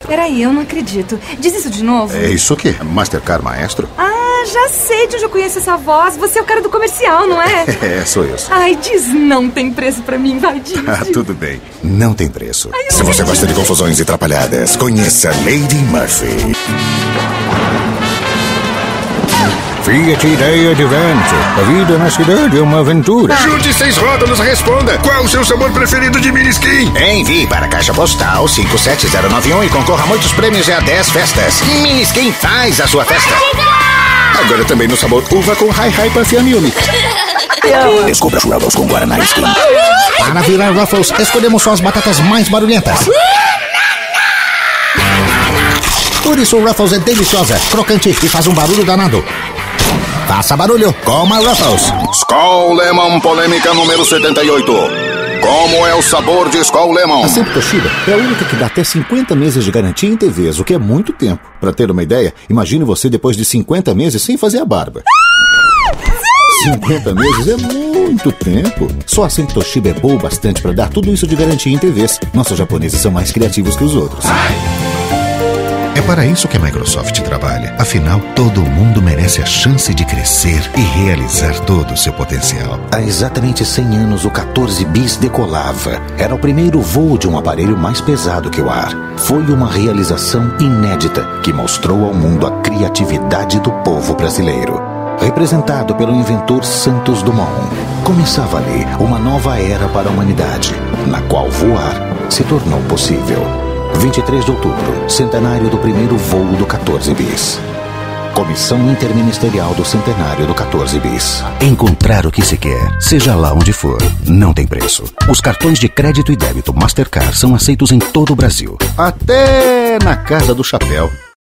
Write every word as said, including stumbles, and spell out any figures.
Peraí, eu não acredito. Diz isso de novo. É isso aqui, Mastercard Maestro. Ah, já sei de onde eu conheço essa voz. Você é o cara do comercial, não é? É, sou eu. Ai, diz não tem preço pra mim, vai, diz. Ah, tudo bem. Não tem preço. Ai, Se você gosta de confusões e atrapalhadas, conheça Lady Murphy. Fiat Idea Advance. A vida na cidade é uma aventura. Junte seis rótulos, responda. Qual o seu sabor preferido de Miniskin? Envie para a Caixa Postal cinco sete zero nove um e concorra a muitos prêmios e a dez festas. Miniskin faz a sua festa. Agora também no sabor uva com Hi Hi Parfum Yumi. Descubra os Ruffles com Guaraná Skin. Para virar Ruffles, escolhemos só as batatas mais barulhentas. Por isso o Ruffles é deliciosa, crocante e faz um barulho danado. Faça barulho, coma Ruffles. Skol Lemon, polêmica número setenta e oito. Como é o sabor de Skol Lemon? A Sempre Toshiba é a única que dá até cinquenta meses de garantia em T Vs, o que é muito tempo. Pra ter uma ideia, imagine você depois de cinquenta meses sem fazer a barba. cinquenta meses é muito tempo. Só a Sempre Toshiba é boa o bastante pra dar tudo isso de garantia em T Vs. Nossos japoneses são mais criativos que os outros. É para isso que a Microsoft trabalha. Afinal, todo mundo merece a chance de crescer e realizar todo o seu potencial. Há exatamente cem anos, o quatorze bis decolava. Era o primeiro voo de um aparelho mais pesado que o ar. Foi uma realização inédita que mostrou ao mundo a criatividade do povo brasileiro. Representado pelo inventor Santos Dumont, começava ali uma nova era para a humanidade, na qual voar se tornou possível. vinte e três de outubro, centenário do primeiro voo do quatorze bis. Comissão Interministerial do Centenário do quatorze bis. Encontrar o que se quer, seja lá onde for, não tem preço. Os cartões de crédito e débito Mastercard são aceitos em todo o Brasil. Até na Casa do Chapéu.